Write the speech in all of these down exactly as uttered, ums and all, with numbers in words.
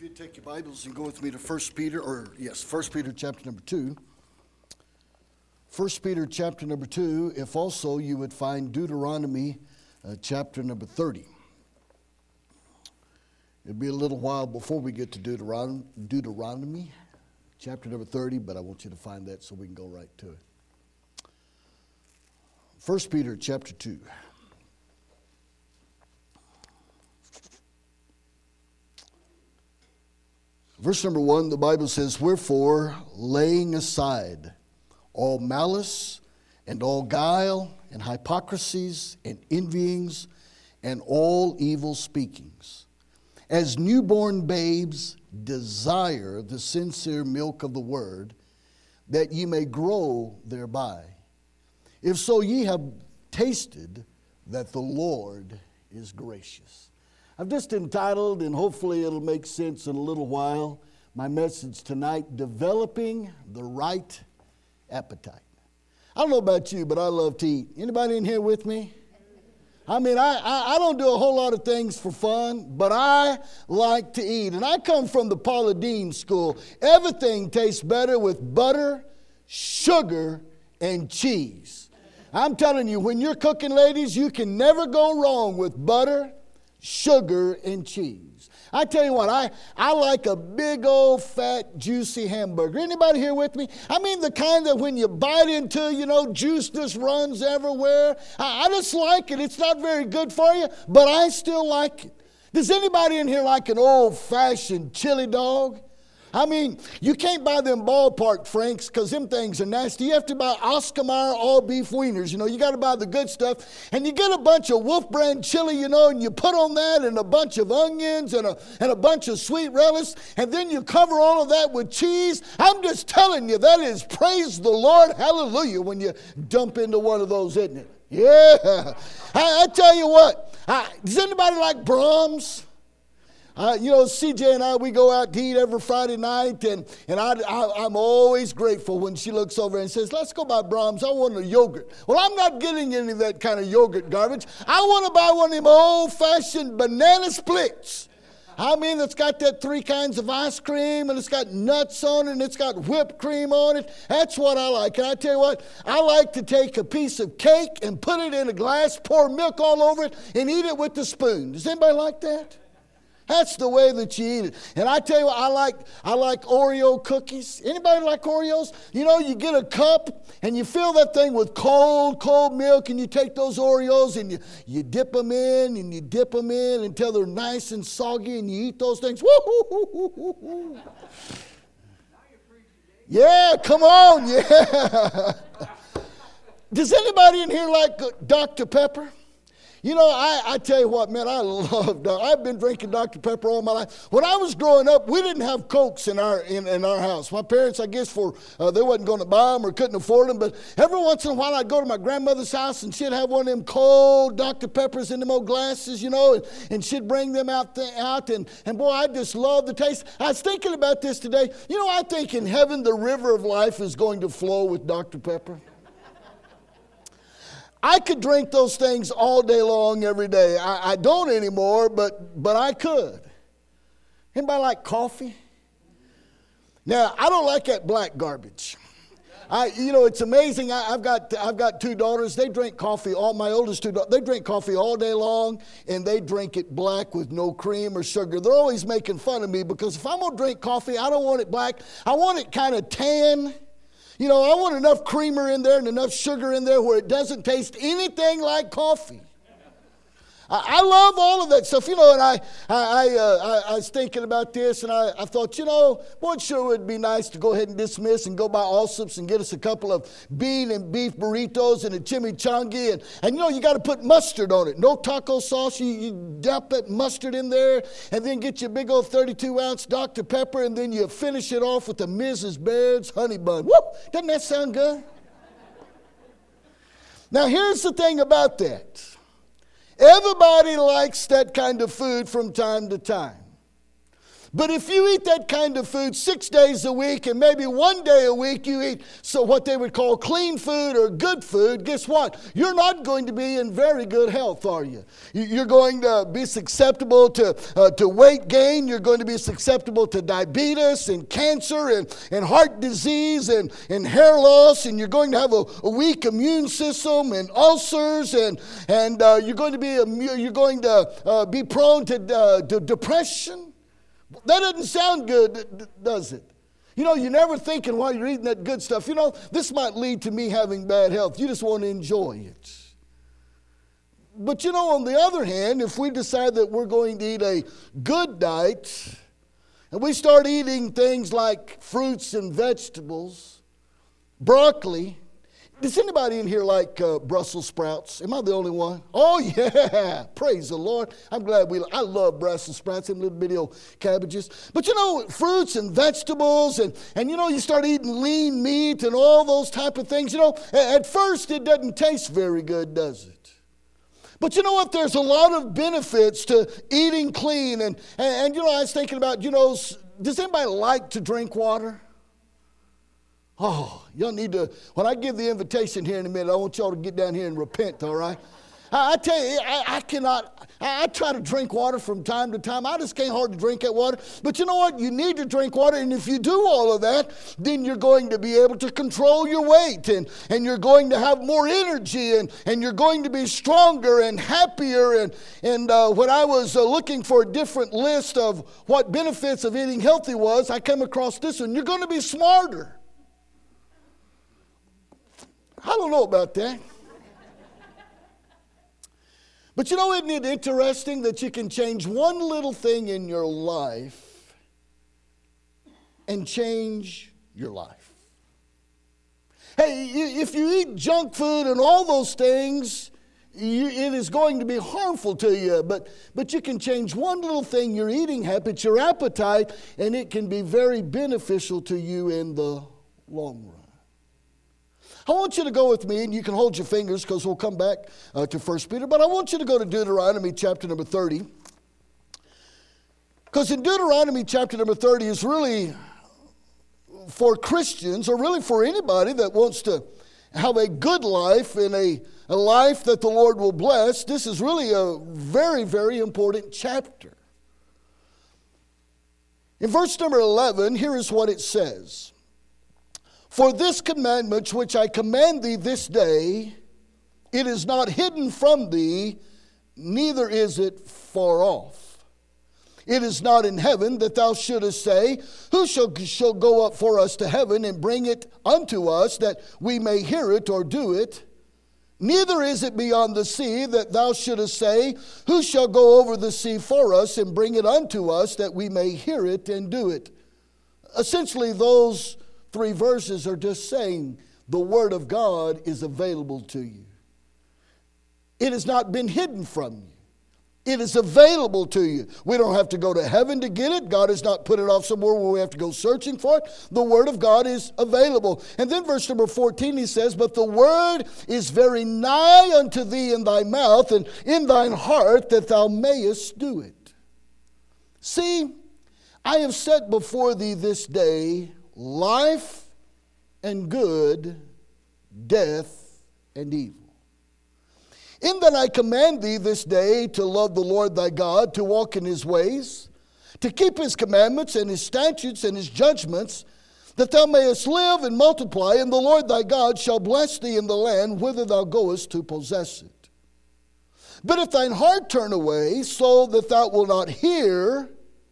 you take your Bibles and go with me to First Peter, or yes, First Peter chapter number two. First Peter chapter number two, if also you would find Deuteronomy uh, chapter number thirty. It'll be a little while before we get to Deuteronomy, Deuteronomy chapter number thirty, but I want you to find that so we can go right to it. First Peter chapter two. Verse number one, the Bible says, "Wherefore, laying aside all malice and all guile and hypocrisies and envyings and all evil speakings, as newborn babes desire the sincere milk of the word, that ye may grow thereby. If so ye have tasted that the Lord is gracious." I've just entitled, and hopefully it'll make sense in a little while, my message tonight, Developing the Right Appetite. I don't know about you, but I love to eat. Anybody in here with me? I mean, I, I, I don't do a whole lot of things for fun, but I like to eat. And I come from the Paula Deen school. Everything tastes better with butter, sugar, and cheese. I'm telling you, when you're cooking, ladies, you can never go wrong with butter, sugar, and cheese. I tell you what, I, I like a big old fat juicy hamburger. Anybody here with me? I mean the kind that when you bite into, you know, juice just runs everywhere. I, I just like it. It's not very good for you, but I still like it. Does anybody in here like an old-fashioned chili dog? I mean, you can't buy them ballpark Franks because them things are nasty. You have to buy Oscar Mayer all beef wieners. You know, you got to buy the good stuff. And you get a bunch of Wolf brand chili, you know, and you put on that and a bunch of onions and a, and a bunch of sweet relish. And then you cover all of that with cheese. I'm just telling you, that is praise the Lord, hallelujah, when you dump into one of those, isn't it? Yeah. I, I tell you what, I, does anybody like Brahms? Uh, you know, C J and I, we go out to eat every Friday night, and, and I, I, I'm always grateful when she looks over and says, "Let's go buy Brahms. I want a yogurt." Well, I'm not getting any of that kind of yogurt garbage. I want to buy one of them old-fashioned banana splits. I mean, it's got that three kinds of ice cream, and it's got nuts on it, and it's got whipped cream on it. That's what I like. And I tell you what, I like to take a piece of cake and put it in a glass, pour milk all over it, and eat it with the spoon. Does anybody like that? That's the way that you eat it. And I tell you what, I like I like Oreo cookies. Anybody like Oreos? You know, you get a cup and you fill that thing with cold, cold milk, and you take those Oreos and you, you dip them in and you dip them in until they're nice and soggy, and you eat those things. Woo-hoo-hoo-hoo-hoo-hoo. Yeah, come on, yeah. Does anybody in here like Doctor Pepper? You know, I, I tell you what, man, I love, I've been drinking Doctor Pepper all my life. When I was growing up, we didn't have Cokes in our in, in our house. My parents, I guess, for uh, they wasn't going to buy them or couldn't afford them, but every once in a while I'd go to my grandmother's house and she'd have one of them cold Doctor Peppers in them old glasses, you know, and, and she'd bring them out, the, out and, and boy, I just love the taste. I was thinking about this today. You know, I think in heaven the river of life is going to flow with Doctor Pepper. I could drink those things all day long, every day. I, I don't anymore, but but I could. Anybody like coffee? Now, I don't like that black garbage. I, you know, it's amazing. I, I've got I've got two daughters. They drink coffee. All my oldest two daughters, they drink coffee all day long, and they drink it black with no cream or sugar. They're always making fun of me because if I'm gonna drink coffee, I don't want it black. I want it kind of tan. You know, I want enough creamer in there and enough sugar in there where it doesn't taste anything like coffee. I, I love all of that stuff. You know, and I I, I, uh, I, I was thinking about this, and I, I thought, you know, boy, it sure would be nice to go ahead and dismiss and go by Allsup's and get us a couple of bean and beef burritos and a chimichanga. And, and you know, you got to put mustard on it. No taco sauce. You, you dump that mustard in there, and then get your big old thirty-two ounce Doctor Pepper, and then you finish it off with the Missus Baird's honey bun. Whoop! Doesn't that sound good? Now, here's the thing about that. Everybody likes that kind of food from time to time. But if you eat that kind of food six days a week and maybe one day a week you eat so what they would call clean food or good food, guess what? You're not going to be in very good health, are you? You're going to be susceptible to, uh, to weight gain. You're going to be susceptible to diabetes and cancer and, and heart disease and, and hair loss. And you're going to have a, a weak immune system and ulcers. And, and uh, you're going to be, you're going to uh, be prone to, uh, to depression. That doesn't sound good, does it? You know, you're never thinking while you're eating that good stuff, you know, this might lead to me having bad health. You just want to enjoy it. But you know, on the other hand, if we decide that we're going to eat a good diet, and we start eating things like fruits and vegetables, broccoli. Does anybody in here like uh, Brussels sprouts? Am I the only one? Oh, yeah. Praise the Lord. I'm glad we, I love Brussels sprouts, them little bitty old cabbages. But you know, fruits and vegetables, and, and you know, you start eating lean meat and all those type of things. You know, at first it doesn't taste very good, does it? But you know what? There's a lot of benefits to eating clean. And, and, and you know, I was thinking about, you know, does anybody like to drink water? Oh, y'all need to, when I give the invitation here in a minute, I want y'all to get down here and repent, all right? I, I tell you, I, I cannot, I, I try to drink water from time to time. I just can't hardly drink that water. But you know what? You need to drink water, and if you do all of that, then you're going to be able to control your weight, and, and you're going to have more energy, and, and you're going to be stronger and happier. And, and uh, when I was uh, looking for a different list of what benefits of eating healthy was, I came across this one. You're going to be smarter. I don't know about that. But you know, isn't it interesting that you can change one little thing in your life and change your life? Hey, if you eat junk food and all those things, you, it is going to be harmful to you. But, but you can change one little thing, your eating habits, your appetite, and it can be very beneficial to you in the long run. I want you to go with me, and you can hold your fingers because we'll come back uh, to First Peter. But I want you to go to Deuteronomy chapter number thirty. Because in Deuteronomy chapter number thirty is really for Christians, or really for anybody that wants to have a good life and a, a life that the Lord will bless. This is really a very, very important chapter. In verse number eleven, here is what it says. For this commandment which I command thee this day, it is not hidden from thee, neither is it far off. It is not in heaven that thou shouldest say, Who shall, shall go up for us to heaven and bring it unto us that we may hear it or do it? Neither is it beyond the sea that thou shouldest say, Who shall go over the sea for us and bring it unto us that we may hear it and do it? Essentially, those three verses are just saying the Word of God is available to you. It has not been hidden from you. It is available to you. We don't have to go to heaven to get it. God has not put it off somewhere where we have to go searching for it. The Word of God is available. And then verse number fourteen, he says, But the Word is very nigh unto thee in thy mouth and in thine heart, that thou mayest do it. See, I have set before thee this day life and good, death and evil. In that I command thee this day to love the Lord thy God, to walk in his ways, to keep his commandments and his statutes and his judgments, that thou mayest live and multiply, and the Lord thy God shall bless thee in the land whither thou goest to possess it. But if thine heart turn away, so that thou wilt not hear,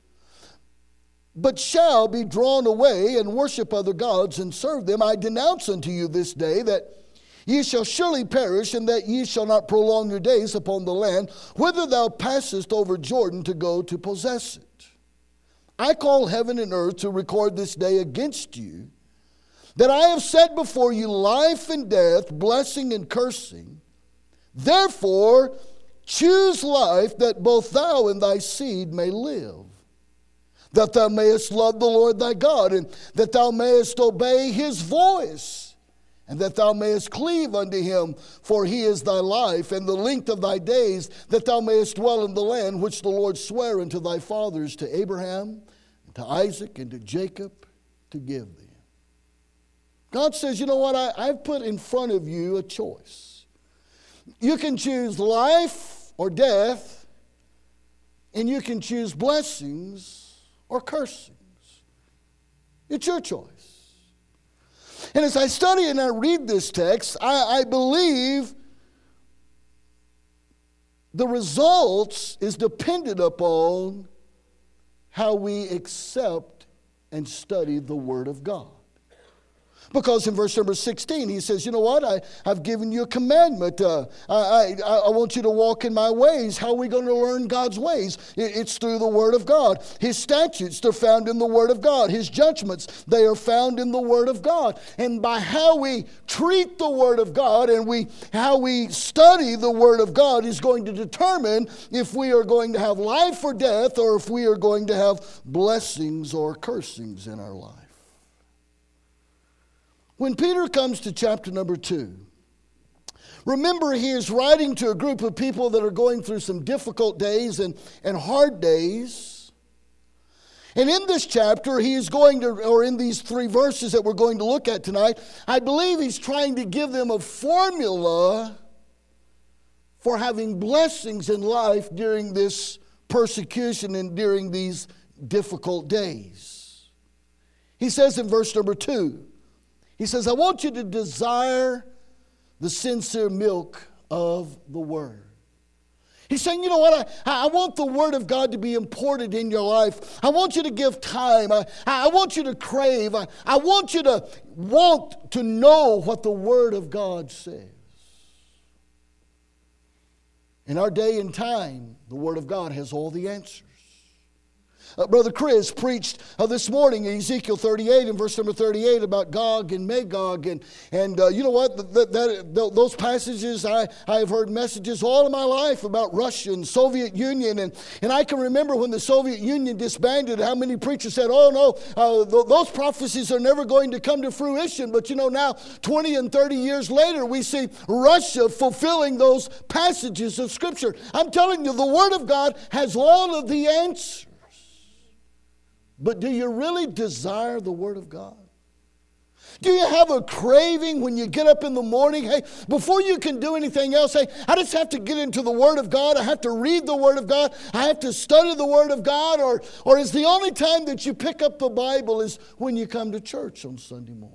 but shall be drawn away and worship other gods and serve them, I denounce unto you this day that ye shall surely perish, and that ye shall not prolong your days upon the land whither thou passest over Jordan to go to possess it. I call heaven and earth to record this day against you, that I have set before you life and death, blessing and cursing. Therefore choose life, that both thou and thy seed may live, that thou mayest love the Lord thy God, and that thou mayest obey his voice, and that thou mayest cleave unto him, for he is thy life, and the length of thy days, that thou mayest dwell in the land which the Lord sware unto thy fathers, to Abraham, to Isaac and to Jacob to give them. God says, you know what, I, I've put in front of you a choice. You can choose life or death, and you can choose blessings or cursings. It's your choice. And as I study and I read this text, I, I believe the results is dependent upon how we accept and study the Word of God. Because in verse number sixteen, he says, you know what, I, I've given you a commandment. Uh, I, I, I want you to walk in my ways. How are we going to learn God's ways? It, it's through the Word of God. His statutes, they're found in the Word of God. His judgments, they are found in the Word of God. And by how we treat the Word of God and we how we study the Word of God is going to determine if we are going to have life or death, or if we are going to have blessings or cursings in our life. When Peter comes to chapter number two, remember he is writing to a group of people that are going through some difficult days and, and hard days. And in this chapter, he is going to, or in these three verses that we're going to look at tonight, I believe he's trying to give them a formula for having blessings in life during this persecution and during these difficult days. He says in verse number two, he says, I want you to desire the sincere milk of the Word. He's saying, you know what, I, I want the Word of God to be important in your life. I want you to give time. I, I want you to crave. I, I want you to want to know what the Word of God says. In our day and time, the Word of God has all the answers. Uh, Brother Chris preached uh, this morning in Ezekiel thirty-eight and verse number thirty-eight about Gog and Magog. And, and uh, you know what? That, that, that, those passages, I, I have heard messages all of my life about Russia and Soviet Union. And, and I can remember when the Soviet Union disbanded, how many preachers said, oh no, uh, th- those prophecies are never going to come to fruition. But you know, now twenty and thirty years later, we see Russia fulfilling those passages of Scripture. I'm telling you, the Word of God has all of the answers. But do you really desire the Word of God? Do you have a craving when you get up in the morning? Hey, before you can do anything else, hey, I just have to get into the Word of God. I have to read the Word of God. I have to study the Word of God. Or, or is the only time that you pick up the Bible is when you come to church on Sunday morning?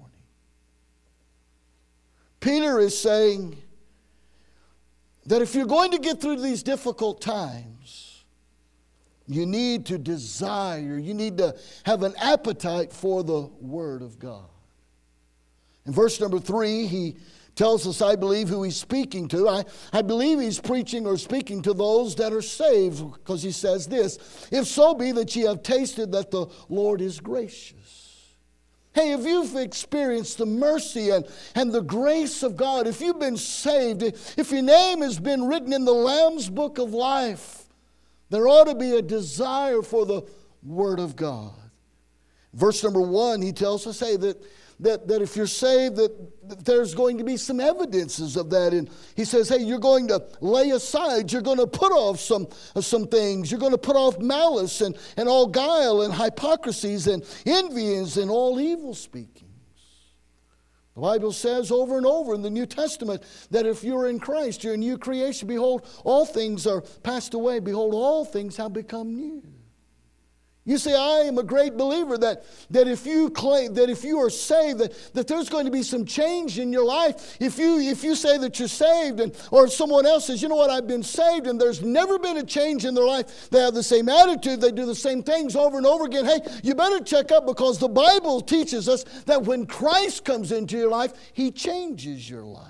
Peter is saying that if you're going to get through these difficult times, you need to desire, you need to have an appetite for the Word of God. In verse number three, he tells us, I believe, who he's speaking to. I, I believe he's preaching or speaking to those that are saved, because he says this, if so be that ye have tasted that the Lord is gracious. Hey, if you've experienced the mercy and, and the grace of God, if you've been saved, if your name has been written in the Lamb's book of life, there ought to be a desire for the Word of God. Verse number one, he tells us, hey, that, that, that if you're saved, that, that there's going to be some evidences of that. And he says, hey, you're going to lay aside, you're going to put off some, some things. You're going to put off malice and, and all guile and hypocrisies and envyings and all evil speaking. The Bible says over and over in the New Testament that if you're in Christ, you're a new creation. Behold, all things are passed away. Behold, all things have become new. You see, I am a great believer that, that if you claim, that if you are saved, that, that there's going to be some change in your life. If you if you say that you're saved, and or someone else says, you know what, I've been saved, and there's never been a change in their life, they have the same attitude, they do the same things over and over again. Hey, you better check up, because the Bible teaches us that when Christ comes into your life, He changes your life.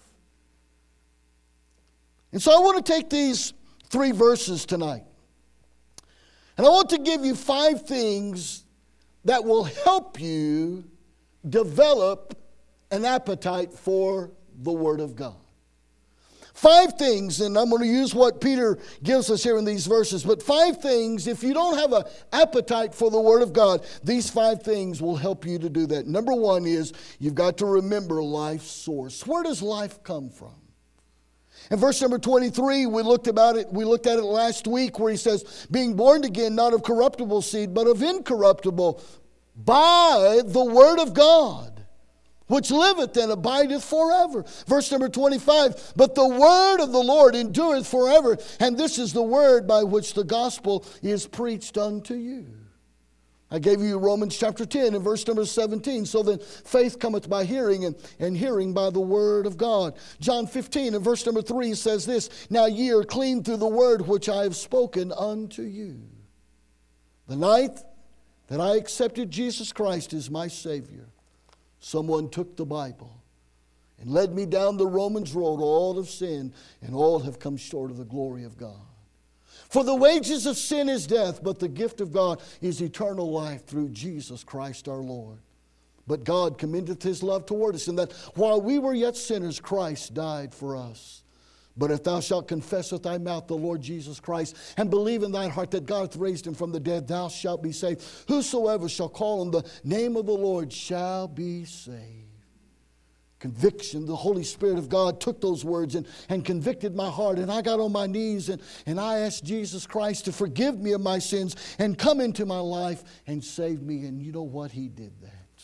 And so I want to take these three verses tonight. And I want to give you five things that will help you develop an appetite for the Word of God. Five things, and I'm going to use what Peter gives us here in these verses, but five things, if you don't have an appetite for the Word of God, these five things will help you to do that. Number one is you've got to remember life's source. Where does life come from? In verse number twenty-three, we looked about it, we looked at it last week where he says, being born again, not of corruptible seed, but of incorruptible, by the word of God, which liveth and abideth forever. Verse number twenty-five, but the word of the Lord endureth forever, and this is the word by which the gospel is preached unto you. I gave you Romans chapter ten and verse number seventeen. So then faith cometh by hearing, and, and hearing by the word of God. John fifteen and verse number three says this, now ye are clean through the word which I have spoken unto you. The night that I accepted Jesus Christ as my Savior, someone took the Bible and led me down the Romans road. All have sinned and all have come short of the glory of God. For the wages of sin is death, but the gift of God is eternal life through Jesus Christ our Lord. But God commendeth his love toward us, in that while we were yet sinners, Christ died for us. But if thou shalt confess with thy mouth the Lord Jesus Christ, and believe in thine heart that God hath raised him from the dead, thou shalt be saved. Whosoever shall call on the name of the Lord shall be saved. Conviction, the Holy Spirit of God took those words and, and convicted my heart. And I got on my knees and, and I asked Jesus Christ to forgive me of my sins and come into my life and save me. And you know what? He did that.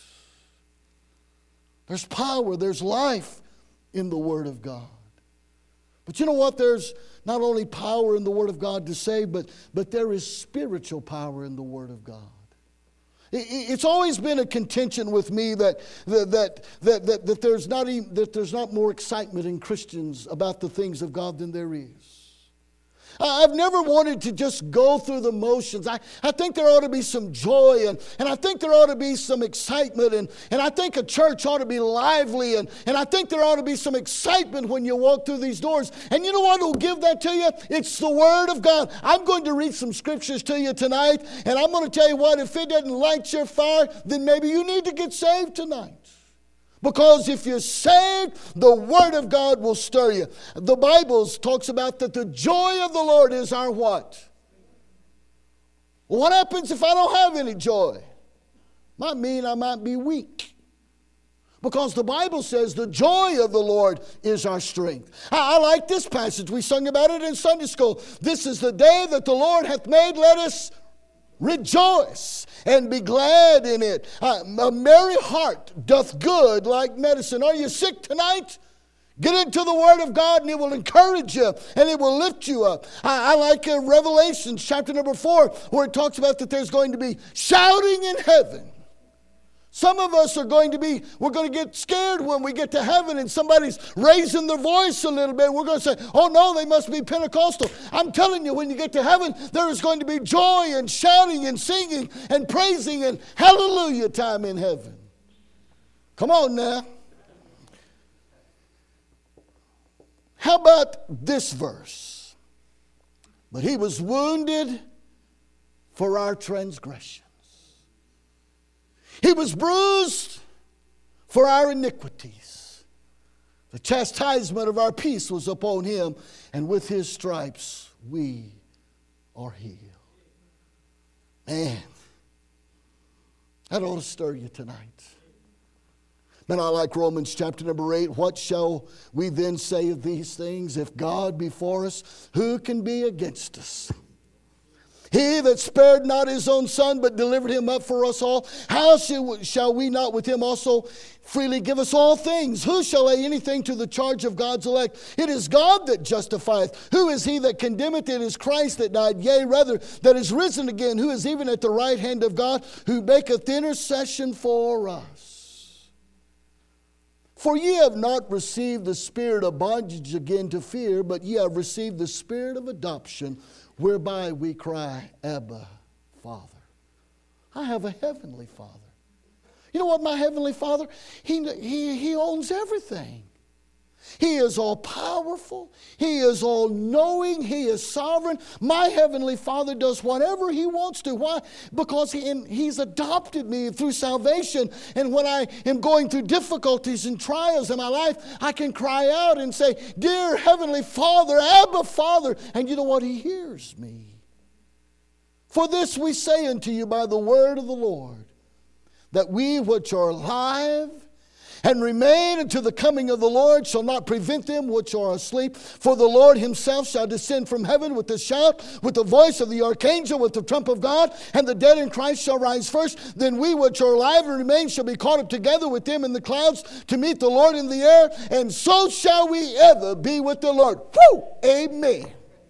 There's power, there's life in the Word of God. But you know what? There's not only power in the Word of God to save, but, but there is spiritual power in the Word of God. It's always been a contention with me that that that that, that, that there's not even, that there's not more excitement in Christians about the things of God than there is. I've never wanted to just go through the motions. I, I think there ought to be some joy, and, and I think there ought to be some excitement, and, and I think a church ought to be lively, and, and I think there ought to be some excitement when you walk through these doors. And you know what will give that to you? It's the Word of God. I'm going to read some scriptures to you tonight, and I'm going to tell you what, if it doesn't light your fire, then maybe you need to get saved tonight. Because if you're saved, the Word of God will stir you. The Bible talks about that the joy of the Lord is our what? Well, what happens if I don't have any joy? Might mean I might be weak. Because the Bible says the joy of the Lord is our strength. I, I like this passage. We sung about it in Sunday school. This is the day that the Lord hath made. Let us rejoice and be glad in it. Uh, a merry heart doth good like medicine. Are you sick tonight? Get into the Word of God and it will encourage you and it will lift you up. I, I like uh, Revelation chapter number four where it talks about that there's going to be shouting in heaven. Some of us are going to be, we're going to get scared when we get to heaven and somebody's raising their voice a little bit. We're going to say, oh no, they must be Pentecostal. I'm telling you, when you get to heaven, there is going to be joy and shouting and singing and praising and hallelujah time in heaven. Come on now. How about this verse? But he was wounded for our transgression. He was bruised for our iniquities. The chastisement of our peace was upon him, and with his stripes we are healed. Man, that ought to stir you tonight. Man, I like Romans chapter number eight. What shall we then say of these things? If God be for us, who can be against us? He that spared not his own son, but delivered him up for us all, how shall we not with him also freely give us all things? Who shall lay anything to the charge of God's elect? It is God that justifieth. Who is he that condemneth? It is Christ that died, yea, rather, that is risen again, who is even at the right hand of God, who maketh intercession for us. For ye have not received the spirit of bondage again to fear, but ye have received the spirit of adoption, whereby we cry, Abba, Father. I have a heavenly Father. You know what, my heavenly Father? He, he, he owns everything. He is all powerful. He is all knowing. He is sovereign. My heavenly Father does whatever he wants to. Why? Because he, he's adopted me through salvation. And when I am going through difficulties and trials in my life, I can cry out and say, dear heavenly Father, Abba, Father. And you know what? He hears me. For this we say unto you by the word of the Lord, that we which are alive and remain until the coming of the Lord shall not prevent them which are asleep. For the Lord himself shall descend from heaven with a shout, with the voice of the archangel, with the trump of God, and the dead in Christ shall rise first. Then we which are alive and remain shall be caught up together with them in the clouds to meet the Lord in the air, and so shall we ever be with the Lord. Woo! Amen.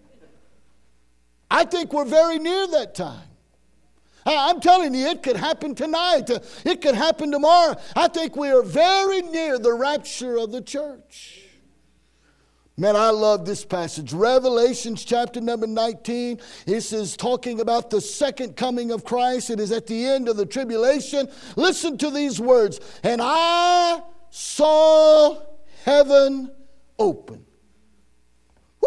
I think we're very near that time. I'm telling you, it could happen tonight. It could happen tomorrow. I think we are very near the rapture of the church. Man, I love this passage. Revelations chapter number nineteen. This is talking about the second coming of Christ. It is at the end of the tribulation. Listen to these words. And I saw heaven open. Woo!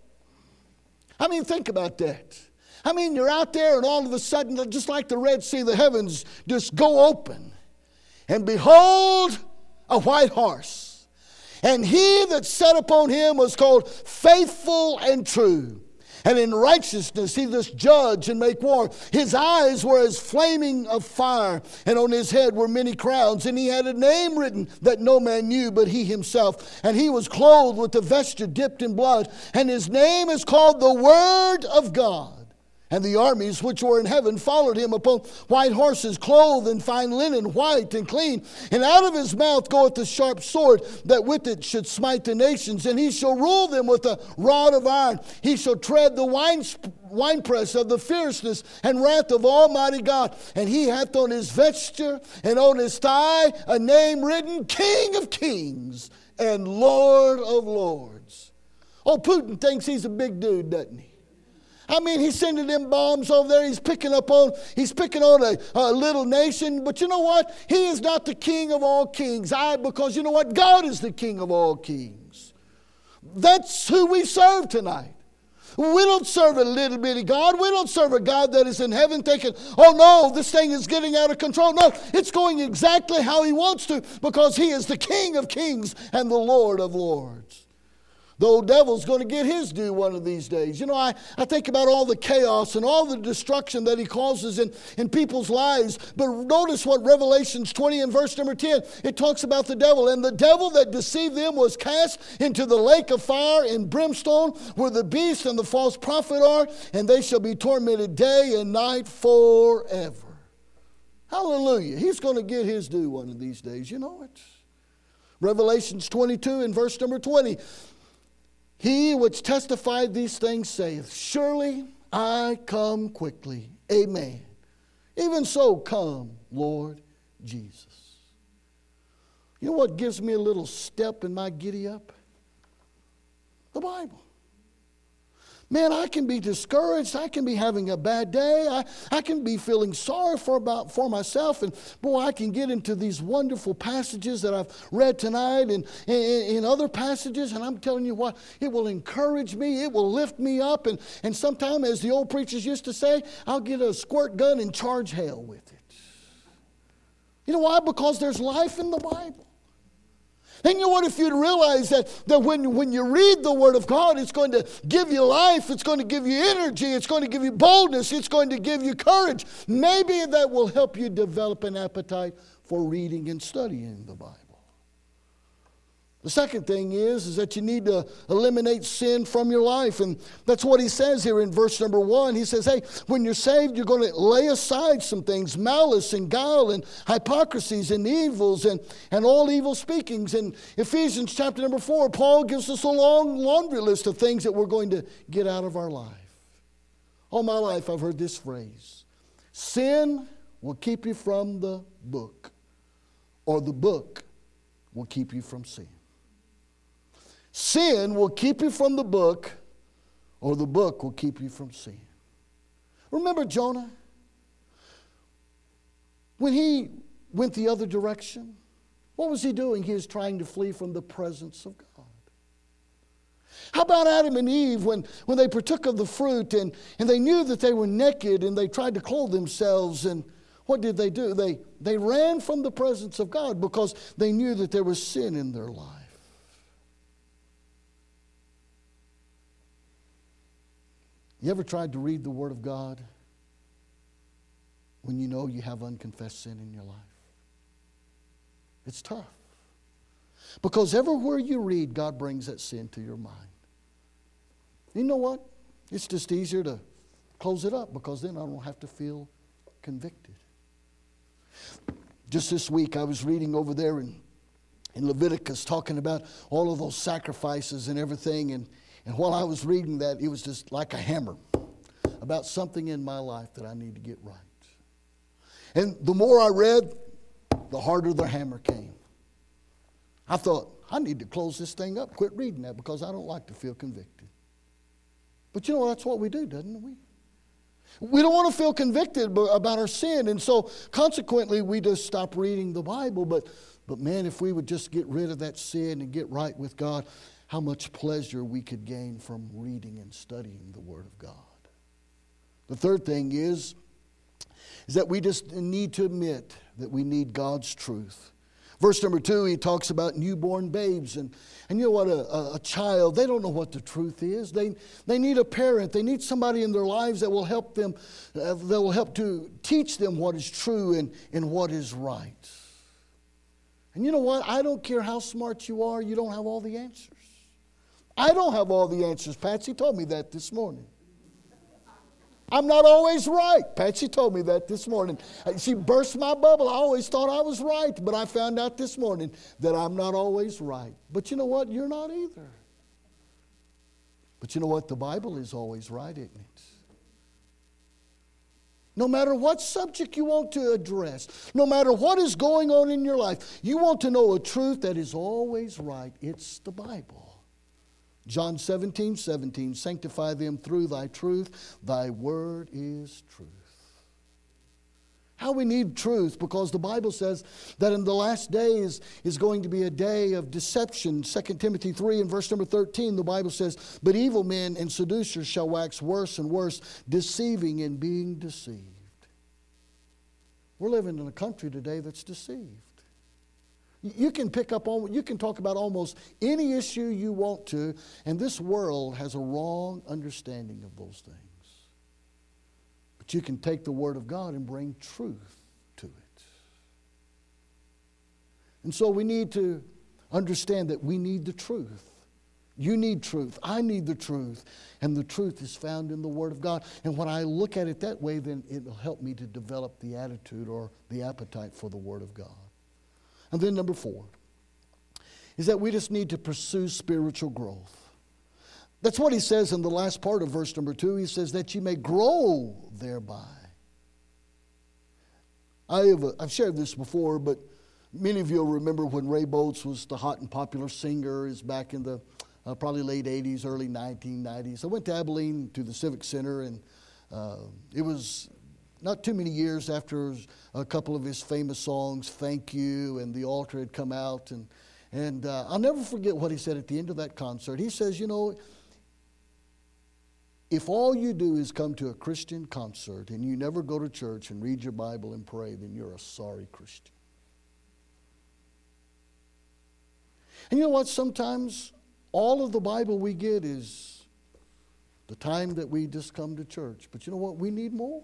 I mean, think about that. I mean, you're out there and all of a sudden, just like the Red Sea, the heavens just go open. And behold, a white horse. And he that sat upon him was called Faithful and True. And in righteousness he does judge and make war. His eyes were as flaming of fire, and on his head were many crowns. And he had a name written that no man knew but he himself. And he was clothed with a vesture dipped in blood. And his name is called the Word of God. And the armies which were in heaven followed him upon white horses, clothed in fine linen, white and clean. And out of his mouth goeth a sharp sword, that with it should smite the nations. And he shall rule them with a rod of iron. He shall tread the wine, winepress of the fierceness and wrath of Almighty God. And he hath on his vesture and on his thigh a name written, King of Kings and Lord of Lords. Oh, Putin thinks he's a big dude, doesn't he? I mean, he's sending them bombs over there. He's picking up on, he's picking on a, a little nation. But you know what? He is not the king of all kings. I, because you know what? God is the king of all kings. That's who we serve tonight. We don't serve a little bitty God. We don't serve a God that is in heaven thinking, oh no, this thing is getting out of control. No, it's going exactly how he wants to, because he is the King of kings and the Lord of lords. The old devil's going to get his due one of these days. You know, I, I think about all the chaos and all the destruction that he causes in, in people's lives. But notice what Revelations twenty and verse number ten, it talks about the devil. And the devil that deceived them was cast into the lake of fire and brimstone, where the beast and the false prophet are, and they shall be tormented day and night forever. Hallelujah. He's going to get his due one of these days. You know it. Revelations twenty-two and verse number twenty. He which testified these things saith, surely I come quickly. Amen. Even so come, Lord Jesus. You know what gives me a little step in my giddy up? The Bible. Man, I can be discouraged. I can be having a bad day. I, I can be feeling sorry for about for myself. And boy, I can get into these wonderful passages that I've read tonight and in other passages. And I'm telling you what, it will encourage me. It will lift me up. And, and sometimes, as the old preachers used to say, I'll get a squirt gun and charge hell with it. You know why? Because there's life in the Bible. And you know what, if you'd realize that, that when, when you read the Word of God, it's going to give you life, it's going to give you energy, it's going to give you boldness, it's going to give you courage. Maybe that will help you develop an appetite for reading and studying the Bible. The second thing is, is that you need to eliminate sin from your life. And that's what he says here in verse number one. He says, hey, when you're saved, you're going to lay aside some things, malice and guile and hypocrisies and evils and, and all evil speakings. In Ephesians chapter number four, Paul gives us a long laundry list of things that we're going to get out of our life. All my life I've heard this phrase, sin will keep you from the book, or the book will keep you from sin. Sin will keep you from the book, or the book will keep you from sin. Remember Jonah? When he went the other direction, what was he doing? He was trying to flee from the presence of God. How about Adam and Eve when, when they partook of the fruit and, and they knew that they were naked and they tried to clothe themselves, and what did they do? They, they ran from the presence of God because they knew that there was sin in their life. You ever tried to read the Word of God when you know you have unconfessed sin in your life? It's tough. Because everywhere you read, God brings that sin to your mind. You know what? It's just easier to close it up because then I don't have to feel convicted. Just this week I was reading over there in, in Leviticus talking about all of those sacrifices and everything. And, and while I was reading that, it was just like a hammer about something in my life that I need to get right. And the more I read, the harder the hammer came. I thought, I need to close this thing up, quit reading that because I don't like to feel convicted. But you know, that's what we do, doesn't we? We don't want to feel convicted about our sin, and so consequently we just stop reading the Bible. But, but man, if we would just get rid of that sin and get right with God, how much pleasure we could gain from reading and studying the Word of God. The third thing is, is that we just need to admit that we need God's truth. Verse number two, he talks about newborn babes. And, and you know what, a, a, a child, they don't know what the truth is. They, they need a parent. They need somebody in their lives that will help them, uh, that will help to teach them what is true and, and what is right. And you know what, I don't care how smart you are, you don't have all the answers. I don't have all the answers. Patsy told me that this morning. I'm not always right. Patsy told me that this morning. She burst my bubble. I always thought I was right, but I found out this morning that I'm not always right. But you know what? You're not either. But you know what? The Bible is always right, isn't it? No matter what subject you want to address, no matter what is going on in your life, you want to know a truth that is always right. It's the Bible. John seventeen, seventeen, sanctify them through thy truth. Thy word is truth. How we need truth, because the Bible says that in the last days is going to be a day of deception. Second Timothy three and verse number thirteen, the Bible says, but evil men and seducers shall wax worse and worse, deceiving and being deceived. We're living in a country today that's deceived. You can pick up on, you can talk about almost any issue you want to, and this world has a wrong understanding of those things. But you can take the Word of God and bring truth to it. And so we need to understand that we need the truth. You need truth. I need the truth. And the truth is found in the Word of God. And when I look at it that way, then it'll help me to develop the attitude or the appetite for the Word of God. And then number four is that we just need to pursue spiritual growth. That's what he says in the last part of verse number two. He says that you may grow thereby. I have, I've shared this before, but many of you will remember when Ray Boltz was the hot and popular singer. Is back in the uh, probably late eighties, early nineteen nineties. I went to Abilene to the Civic Center, and uh, it was not too many years after a couple of his famous songs, Thank You, and The Altar had come out. And, and uh, I'll never forget what he said at the end of that concert. He says, you know, if all you do is come to a Christian concert and you never go to church and read your Bible and pray, then you're a sorry Christian. And you know what? Sometimes all of the Bible we get is the time that we just come to church. But you know what? We need more.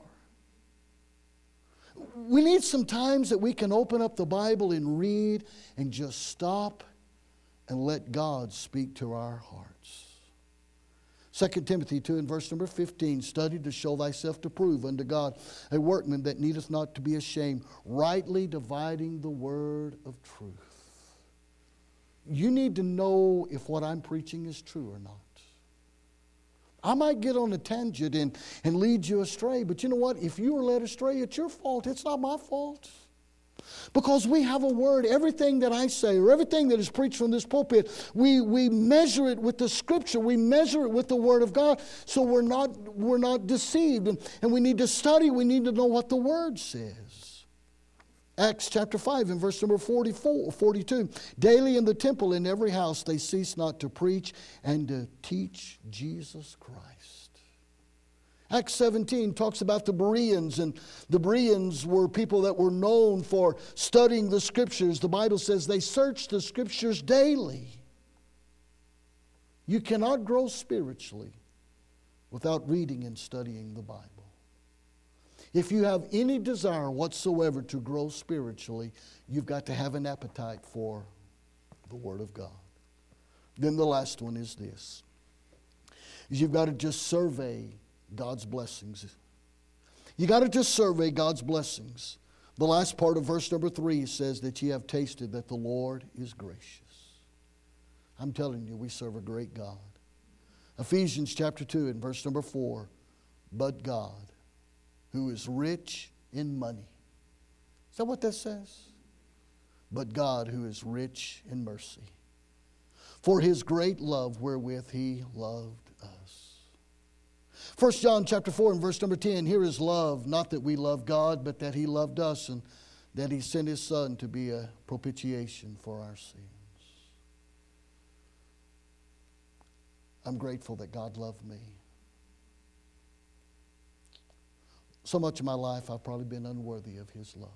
We need some times that we can open up the Bible and read and just stop and let God speak to our hearts. Second Timothy two and verse number fifteen, study to show thyself to prove unto God a workman that needeth not to be ashamed, rightly dividing the word of truth. You need to know if what I'm preaching is true or not. I might get on a tangent and, and lead you astray, but you know what? If you were led astray, it's your fault. It's not my fault. Because we have a word. Everything that I say or everything that is preached from this pulpit, we, we measure it with the Scripture. We measure it with the Word of God, so we're not, we're not deceived. And, and we need to study. We need to know what the Word says. Acts chapter five and verse number forty-four, forty-two. Daily in the temple in every house they cease not to preach and to teach Jesus Christ. Acts seventeen talks about the Bereans, and the Bereans were people that were known for studying the Scriptures. The Bible says they searched the Scriptures daily. You cannot grow spiritually without reading and studying the Bible. If you have any desire whatsoever to grow spiritually, you've got to have an appetite for the Word of God. Then the last one is this. Is you've got to just survey God's blessings. You got to just survey God's blessings. The last part of verse number three says that ye have tasted that the Lord is gracious. I'm telling you, we serve a great God. Ephesians chapter two and verse number four. But God, who is rich in money. Is that what that says? But God, who is rich in mercy, for His great love wherewith He loved us. First John chapter four and verse number ten. Here is love, not that we love God, but that He loved us and that He sent His Son to be a propitiation for our sins. I'm grateful that God loved me. So much of my life I've probably been unworthy of His love.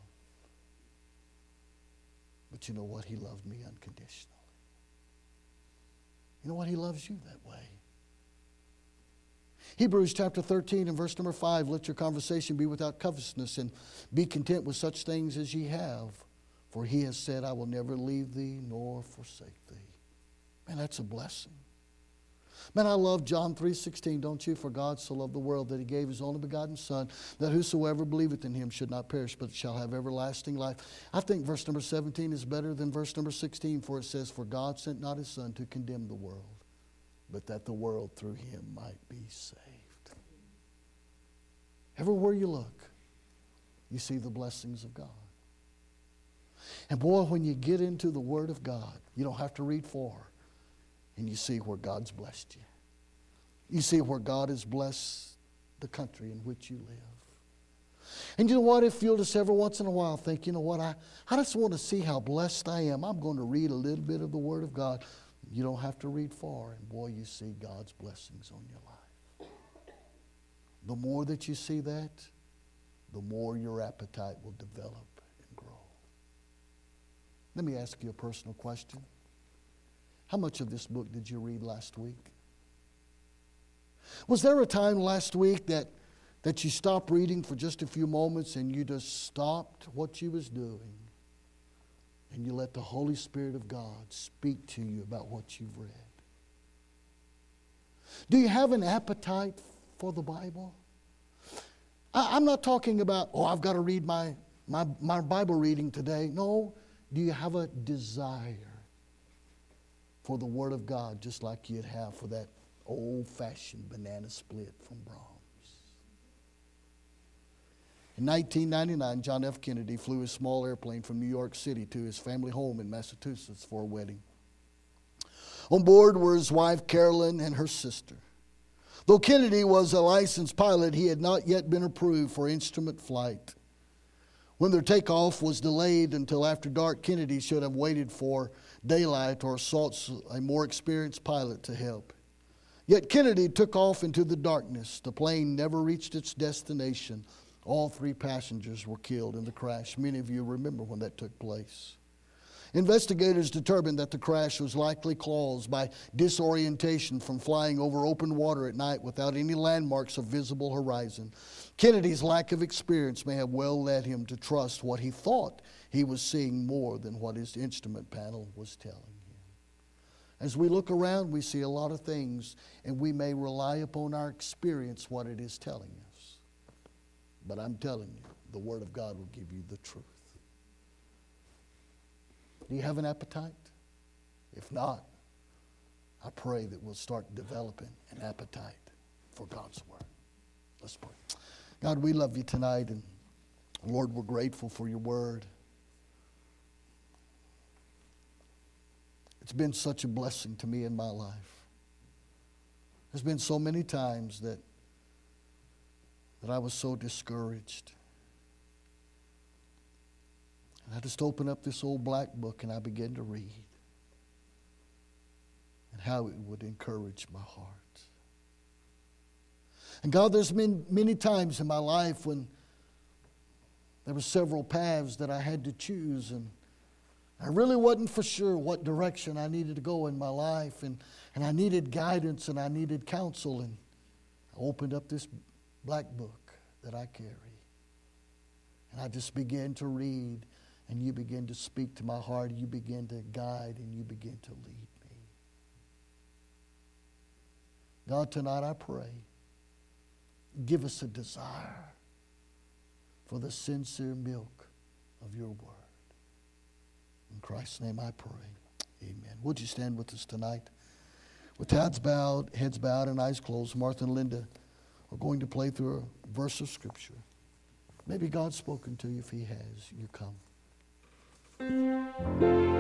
But you know what? He loved me unconditionally. You know what? He loves you that way. Hebrews chapter thirteen and verse number five, let your conversation be without covetousness, and be content with such things as ye have. For He has said, I will never leave thee nor forsake thee. Man, that's a blessing. Man, I love John three sixteen, don't you? For God so loved the world that He gave His only begotten Son, that whosoever believeth in Him should not perish, but shall have everlasting life. I think verse number seventeen is better than verse number sixteen, for it says, for God sent not His Son to condemn the world, but that the world through Him might be saved. Everywhere you look, you see the blessings of God. And boy, when you get into the Word of God, you don't have to read far. And you see where God's blessed you. You see where God has blessed the country in which you live. And you know what? If you'll just every once in a while think, you know what, I, I just want to see how blessed I am. I'm going to read a little bit of the Word of God. You don't have to read far. And boy, you see God's blessings on your life. The more that you see that, the more your appetite will develop and grow. Let me ask you a personal question. How much of this book did you read last week? Was there a time last week that, that you stopped reading for just a few moments and you just stopped what you was doing and you let the Holy Spirit of God speak to you about what you've read? Do you have an appetite for the Bible? I, I'm not talking about, oh, I've got to read my, my, my Bible reading today. No, do you have a desire for the Word of God, just like you'd have for that old-fashioned banana split from Brahms? In nineteen ninety-nine, John F. Kennedy flew a small airplane from New York City to his family home in Massachusetts for a wedding. On board were his wife, Carolyn, and her sister. Though Kennedy was a licensed pilot, he had not yet been approved for instrument flight. When their takeoff was delayed until after dark, Kennedy should have waited for daylight or sought a more experienced pilot to help. Yet Kennedy took off into the darkness. The plane never reached its destination. All three passengers were killed in the crash. Many of you remember when that took place. Investigators determined that the crash was likely caused by disorientation from flying over open water at night without any landmarks of visible horizon. Kennedy's lack of experience may have well led him to trust what he thought he was seeing more than what his instrument panel was telling him. As we look around, we see a lot of things, and we may rely upon our experience what it is telling us. But I'm telling you, the Word of God will give you the truth. Do you have an appetite? If not, I pray that we'll start developing an appetite for God's Word. Let's pray. God, we love you tonight, and Lord, we're grateful for your Word. It's been such a blessing to me in my life. There's been so many times that, that I was so discouraged. And I just opened up this old black book and I began to read. And how it would encourage my heart. And God, there's been many times in my life when there were several paths that I had to choose, and I really wasn't for sure what direction I needed to go in my life, and, and I needed guidance and I needed counsel, and I opened up this black book that I carry. And I just began to read and you begin to speak to my heart, you begin to guide, and you begin to lead me. God, tonight I pray, give us a desire for the sincere milk of your word. In Christ's name I pray. Amen. Would you stand with us tonight? With heads bowed, heads bowed and eyes closed, Martha and Linda are going to play through a verse of Scripture. Maybe God's spoken to you. If he has, you come.